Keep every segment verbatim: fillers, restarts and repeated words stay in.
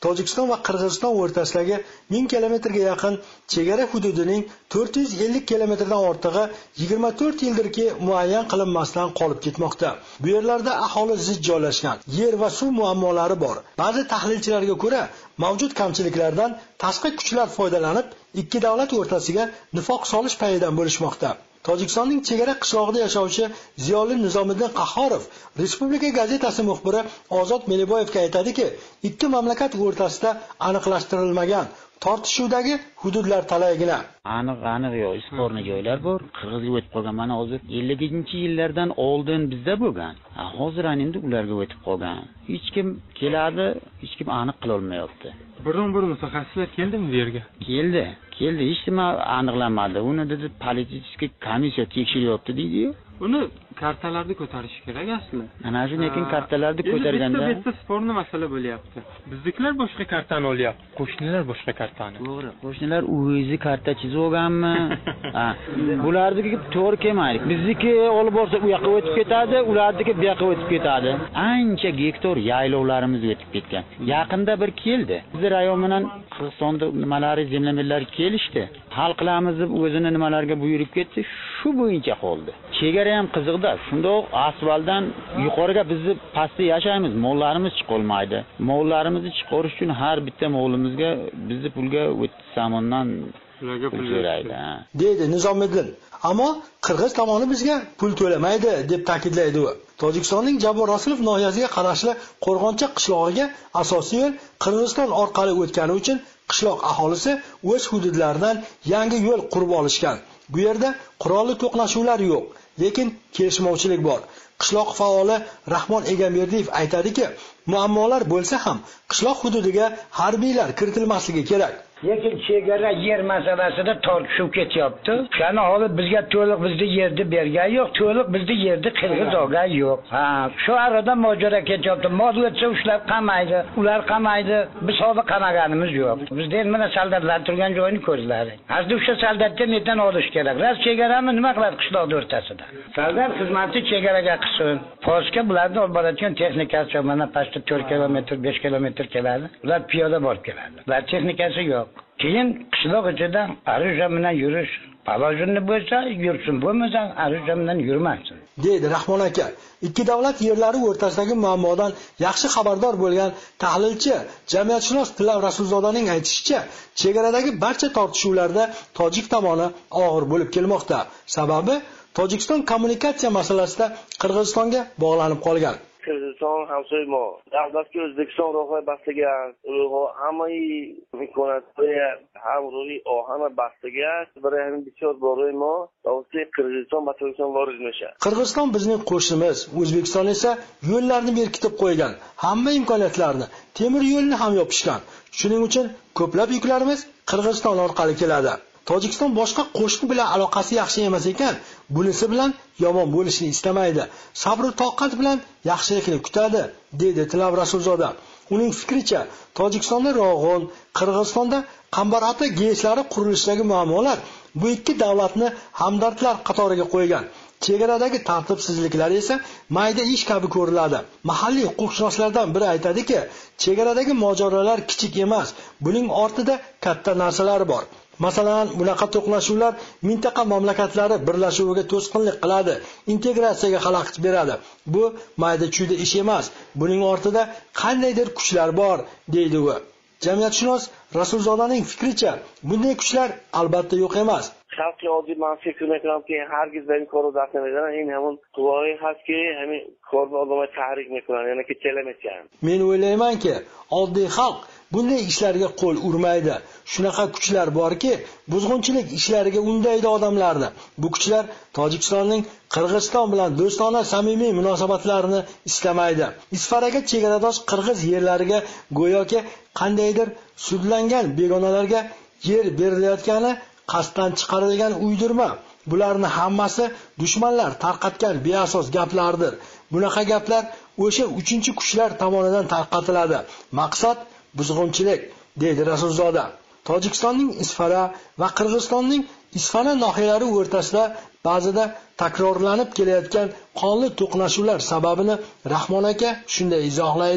Tojikiston va Qirg'iziston o'rtasidagi ming kilometrga yaqin chegara hududining to'rt yuz ellik kilometrdan ortig'i yigirma to'rt yildirki muayyan qilinmasdan qolib ketmoqda. Bu yerlarda aholi zich joylashgan, yer va suv muammolari bor. Ba'zi tahlilchilarga ko'ra, mavjud kamchiliklardan tashqi kuchlar foydalanib, ikki davlat o'rtasiga nifoq solish payidan bo'lishmoqda. Tojikistonning chegara qishlog'ida yashovchi Ziyoli Nizomiddin Qahhorov Respublika gazetasi muxbiri Ozod Meliboyevga aytadiki, ikki mamlakat o'rtasida aniqlashtirilmagan tortishuvdagi hududlar talaygina. Aniq aniq yo'q, sporni joylar bor. Qirg'izga o'tib qolgan. Mana hozir elliginchi yillardan oldin bizda bo'lgan. Hozir endi ularga o'tib qolgan. Hech kim keladi, hech kim aniq qila olmayapti. Biron bir mutaxassislar keldimi bu yerga? Keldi. Keldi, hech nima aniqlanmadi. Uni dedi politsiya komissiya tekshiryapti deydi-yu. Uni kartalarni ko'tarish kerak aslida. Ana shu lekin kartalarni ko'targanda bitta sporni masala bo'lyapti. Biznikilar boshqa kartani olyapti, qo'shnilar boshqa kartani. To'g'ri. Qo'shnilar o'zi karta chizib olganmi? Ha. Bularniki to'g'ri kelmaydi. Bizniki olib borsa u yoqqa o'tib ketadi, ularniki bu yoqqa o'tib ketadi. Ancha gektar yaylovlarimiz o'tib ketgan. Yaqinda bir keldi. Biz rayon bilan Qirg'izistonda nimalari zemlamirlar kelishdi. Hal qilamiz deb o'zini nimalarga buyurib ketdi, shu bo'yicha qoldi. Chegara ham qiziqda. Shundoq asfaltdan yuqoriga bizni pastda yashaymiz, mollarimiz chiqolmaydi. Mollarimizni chiqarish uchun har bitta molimizga bizni pulga o'ttiz so'mdan pul so'raydi, deydi Nizomiddin. Ammo Qirg'iz tomoni bizga pul to'lamaydi deb ta'kidlaydi u. Tojikistonning Jabor Rasulov noyasiga qarashli Qo'rg'oncha qishlog'iga asosiy yo'l Qirg'iziston orqali o'tgani uchun qishloq aholisi o'z hududlaridan yangi yo'l qurib olishgan. Bu yerda qurolli to'qnashuvlar yo'q, lekin kelishmovchilik bor. Qishloq faoli Rahmon Egamberdiyev aytadiki, muammolar bo'lsa ham qishloq hududiga harbiylar kiritilmasligi kerak. Lekin chegara yer masalasida tortishuv ketyapti. Shuni olib bizga to'liq bizni yerni bergan yo'q, to'liq bizni yerni Qirg'iz olgan yo'q. Ha, shu arada mojaro ketyapti. Mod o'tsa ushlar qamaydi, ular qamaydi. Biz hozir qamaganimiz yo'q. Bizda endi mana soldatlar turgan joyni ko'zlari. Asli o'sha soldatdan netan olish kerak. Ras chegarami nima qiladi qishloq o'rtasida? Soldat xizmatchi chegaraga qilsin. Postga bularni olib boradigan texnikasi mana pastda to'rt kilometr, besh kilometr keladi. Ular piyoda borib keladi. Ular texnikasi yo'q. Keyin qishloq ichida arusha bilan yurish, palojinni bo'lsa yursin, bo'lmasa arusha bilan yurmasin, deydi Rahmon aka. Ikki davlat yerlari o'rtasidagi muammodan yaxshi xabardor bo'lgan tahlilchi, jamiyatshunos Tilav Rasulzodaning aytishicha, chegaradagi barcha tortishuvlarda tojik tomoni og'ir bo'lib kelmoqda. Sababi Tojikiston kommunikatsiya masalasida Qirg'izistonga bog'lanib qolgan. Qirg'iziston hamsoymo davlatga O'zbekiston ro'yxatga boshlagan, hamma imkoniyatlar ham ro'yi hamma boshlagan, bir ham bichor boraymo, davlatga Qirg'iziston va Tojikiston borishmoqda. Qirg'iziston bizning qo'shnimiz, O'zbekiston esa yo'llarni berkitib qo'ygan, hamma imkoniyatlarni, temir yo'lni ham yopishgan. Shuning uchun ko'plab yuklarimiz Qirg'iziston orqali keladi. Tojikiston boshqa qo'shni bilan aloqasi yaxshi emas ekan, bunisi bilan yomon bo'lishni istamaydi. Sabr va toqat bilan yaxshilikni kutadi, dedi Tilav Rasulzoda. Uning fikricha, Tojikistonda Rog'on, Qirg'izistonda Qambarota GESlari qurilishidagi muammolar bu ikki davlatni hamdardlar qatoriga qo'ygan. Chegaradagi tartibsizliklar esa mayda ish kabi ko'riladi. Mahalliy huquqshunoslardan biri aytadiki, chegaradagi mojarolar kichik emas, buning ortida katta narsalar bor. Masalan, bunaqa to'qnashuvlar mintaqa mamlakatlari birlashuviga to'sqinlik qiladi, integratsiyaga xalaqit beradi. Bu mayda-chuyda ish emas. Buning ortida qandaydir kuchlar bor, deydi u. Jamiyatshunos Rasulzodaning fikricha, bunday kuchlar albatta yo'q emas. Xalqi oddiy man fikr mekanki hargiz ben koru dastemeden in hamon quvoi haski hami korni odamga tahrik mekan, ya'ni ki chelametgan. Men o'ylaymanki, oddiy xalq bunday ishlarga qo'l urmaydi. Shunaqa kuchlar borki, buzg'unchilik ishlariga undaydi odamlarni. Bu kuchlar Tojikistonning Qirg'iziston bilan do'stona samimiy munosabatlarini istamaydi. Isfaraga chegaradosh Qirg'iz yerlariga go'yoki qandaydir sudlangan begonalarga yer berilayotgani qasddan chiqarilgan uydirma. Bularning hammasi dushmanlar tarqatgan beasos gaplardir. Bunaqa gaplar o'sha uchinchi kuchlar tomonidan tarqatiladi. Maqsad buzg'unchilik, deydi Rasulzoda. Tojikistonning Isfara va Qirg'izistonning Isfana nohiyalari o'rtasida ba'zida takrorlanib kelayotgan qonli to'qnashuvlar sababini Rahmon aka shunday izohlaydi.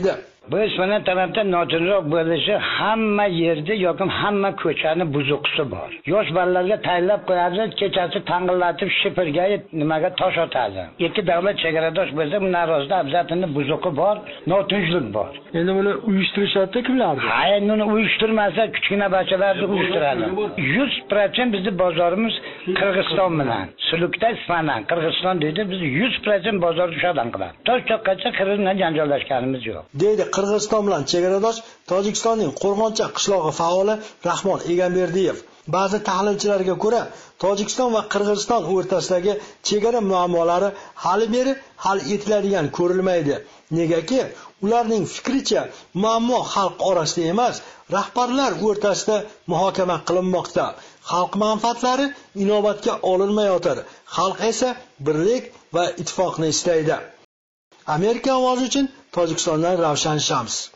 Bu ismana tarafda notinroq bo'lishi hamma yerda yoki hamma ko'chani buzuqisi bor. Yosh bolalarga tayinlab qo'yadi, kechasi tang'illatib shipirga nimaga tosh otadi. Ikki davlat chegaradosh bo'lsa, bu narozda abzatini buzuqi bor, notinchlik bor. Endi buni uyushtirishadi kimlar? Ha, endi uni uyushtirmasa, kichkina bachchalarni uyushtiradi. yuz foiz bizning bozorimiz Qirg'iziston bilan. Sulukda isfanan Qirg'iziston deydi, biz yuz foiz bozor ushadan qiladi. Toshchoqqacha Qirg'iz bilan janjallashganimiz yo'q. Deydi Qirg'iziston bilan chegaradosh Tojikistonning Qo'rg'oncha qishlog'i faoli Rahmon Egamberdiyev. Ba'zi tahlilchilarga ko'ra, Tojikiston va Qirg'iziston o'rtasidagi chegara muammolari hali beri hal etiladigan ko'rilmaydi. Negaki, ularning fikricha, muammo xalq orasida emas, rahbarlar o'rtasida muhokama qilinmoqda. Xalq manfaatlari inobatga olinmayotir. Xalq esa birlik va ittifoqni istaydi. Amerika ovozi uchun Tojikistondan Ravshan Shams.